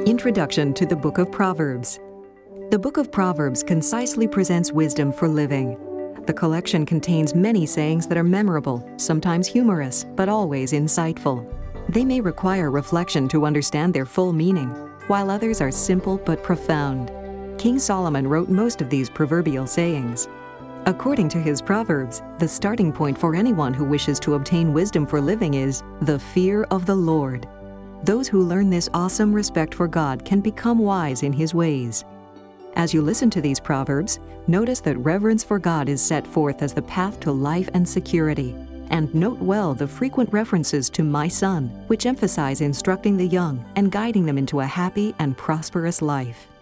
Introduction to the Book of Proverbs. The Book of Proverbs concisely presents wisdom for living. The collection contains many sayings that are memorable, sometimes humorous, but always insightful. They may require reflection to understand their full meaning, while others are simple but profound. King Solomon wrote most of these proverbial sayings. According to his Proverbs, the starting point for anyone who wishes to obtain wisdom for living is the fear of the Lord. Those who learn this awesome respect for God can become wise in His ways. As you listen to these Proverbs, notice that reverence for God is set forth as the path to life and security. And note well the frequent references to "my son," which emphasize instructing the young and guiding them into a happy and prosperous life.